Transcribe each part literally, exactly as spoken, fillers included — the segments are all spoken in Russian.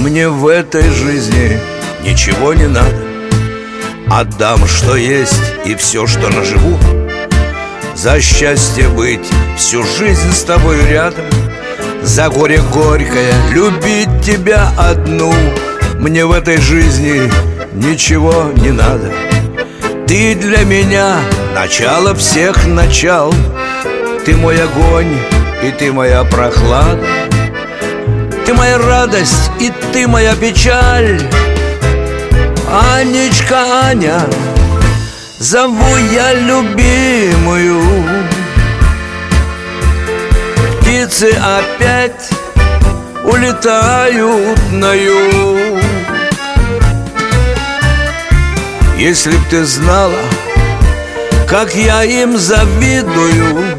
Мне в этой жизни ничего не надо. Отдам, что есть, и все, что наживу. За счастье быть всю жизнь с тобой рядом, за горе горькое любить тебя одну. Мне в этой жизни ничего не надо. Ты для меня начало всех начал. Ты мой огонь, и ты моя прохлада. Ты моя радость, и ты моя печаль. Анечка, Аня, зову я любимую. Птицы опять улетают на юг. Если б ты знала, как я им завидую,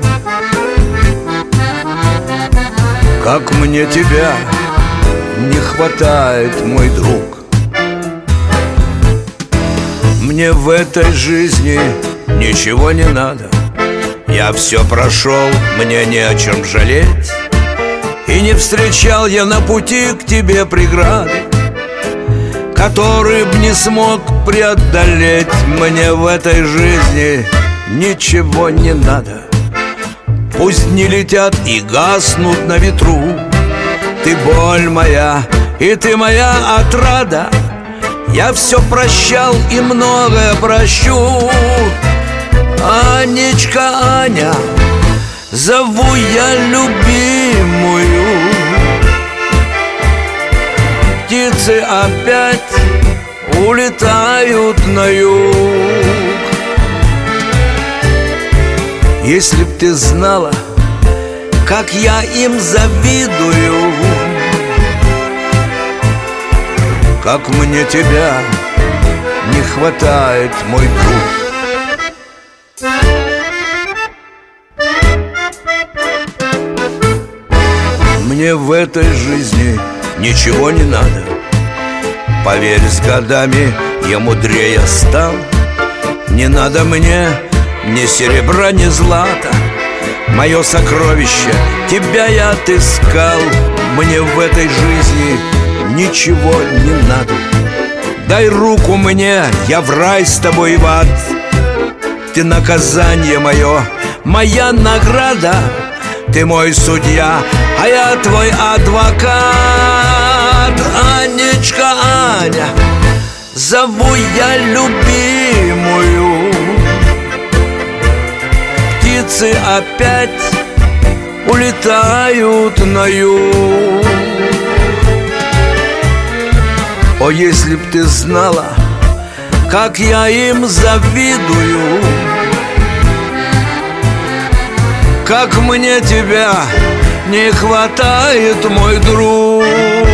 как мне тебя не хватает, мой друг. Мне в этой жизни ничего не надо. Я все прошел, мне не о чем жалеть. И не встречал я на пути к тебе преграды, которые б не смог преодолеть. Мне в этой жизни ничего не надо. Пусть не летят и гаснут на ветру. Ты боль моя, и ты моя отрада. Я все прощал и многое прощу. Анечка, Аня, зову я любимую. Птицы опять улетают на юг. Если б ты знала, как я им завидую, как мне тебя не хватает, мой друг. Мне в этой жизни ничего не надо. Поверь, с годами я мудрее стал. Не надо мне ни серебра, ни злата. Мое сокровище, тебя я отыскал. Мне в этой жизни ничего не надо. Дай руку мне, я в рай с тобой и в ад. Ты наказание мое, моя награда. Ты мой судья, а я твой адвокат. Анечка, Аня, зову я любимую. Птицы опять улетают на юг. О, если б ты знала, как я им завидую, как мне тебя не хватает, мой друг.